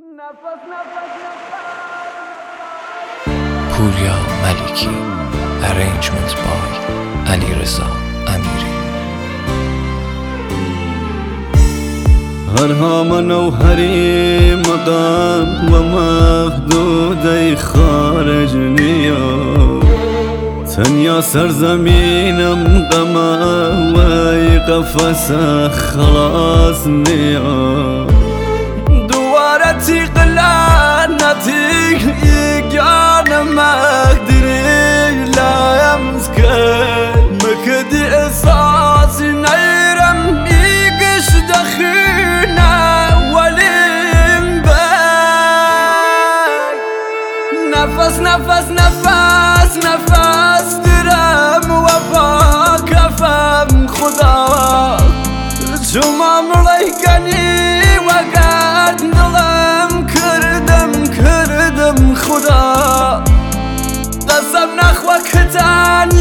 پوریا ملیکی. Arrangement by علیرضا امیری. هرها منوهری مقام ومحدود خارج نیا تنیا سرزمینم قما وی قفص خلاص نیا دوارتی قلانتی یکیان مقدری لایم زکر مکدی احساسی نیرم ایگش دخینا ولیم بای نفس نفس نفس نفس درم و با کفم خدا جمع ملیکنی و قد دلم کردم خدا قسم نخوا کتن